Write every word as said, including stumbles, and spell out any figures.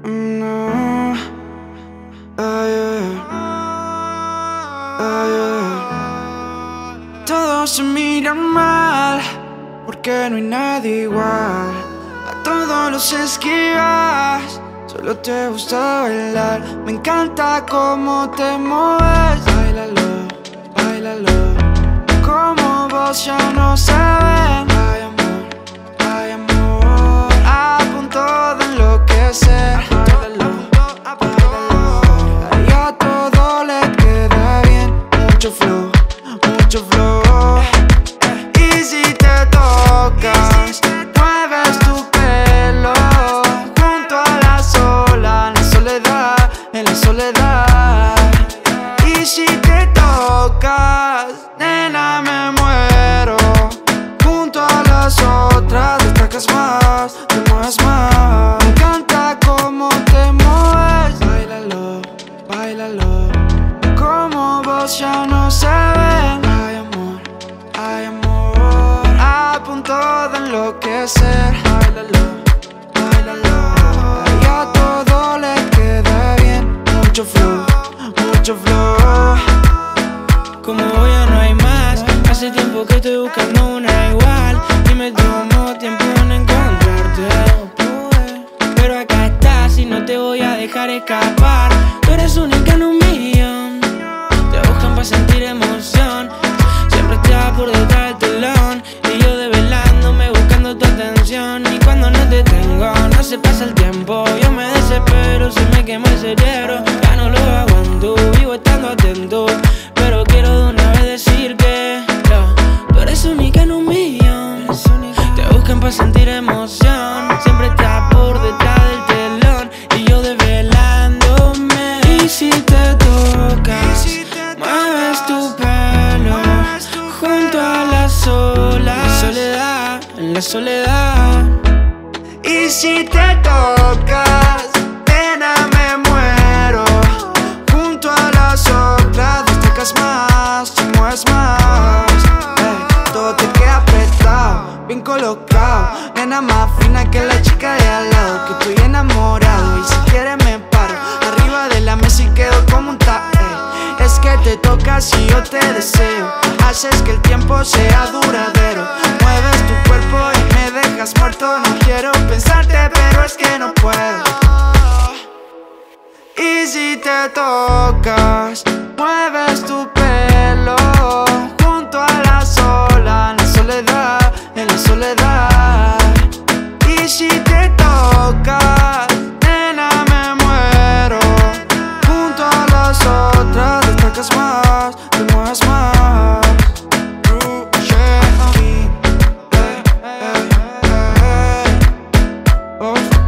No, ah, yeah. Ah, yeah. Todos se miran mal porque no hay nadie igual. A todos los esquivas, solo te gusta bailar. Me encanta cómo te mueves. Báilalo, báilalo. Como vos ya no se ven. Ay, amor, ay, amor. A punto de enloquecer. Báilalo, báilalo. Ay, a todo le queda bien. Mucho flow, mucho flow. Y si te tocas, mueves tu pelo junto a la sola, en la soledad, en la soledad. Y si te tocas, nena, me muero. Junto a las otras, destacas más, te mueves más. Me encanta cómo te mueves. Báilalo, báilalo. Como vos ya no se ven. Ay, amor, ay, amor. A punto de enloquecer. Báilalo, báilalo. Ay, a todo le queda bien. Mucho flow, mucho flow. Como voy ya no hay más. Hace tiempo que estoy buscando una igual y me tomó tiempo en encontrarte. Pero acá estás y no te voy a dejar escapar. Tú eres única en un millón. Te buscan para sentir emoción. Siempre estás por detrás del telón y yo develándome buscando tu atención. Y cuando no te tengo, no se pasa el tiempo. Yo me desespero, se me quema el cerebro. Ya no lo aguanto, vivo estando atento. Pero quiero de una vez decir que no, tú eres única en un millón. Te buscan para sentir emoción. Siempre estás por detrás del telón y yo develándome. Y si te tocas, mueves tu pelo junto a la sola, en la soledad, en la soledad. Y si te tocas, nena, me muero. Junto a las otras, destacas más, te mueves más. Ey, todo te queda apretado, bien colocado. Nena más fina que la chica de al lado. Que estoy enamorado y si quieres me paro arriba de la mesa y quedo como un ta. Ey, es que te tocas y yo te deseo. Haces que el tiempo sea duradero. Mueves tu cuerpo y me dejas muerto. No quiero pensarte, pero es que no puedo. Y si te tocas, mueves tu pelo junto a la sola, en la soledad, en la soledad. Y si te tocas, nena, me muero. Junto a las otras, destacas más, te mueves más. Oh.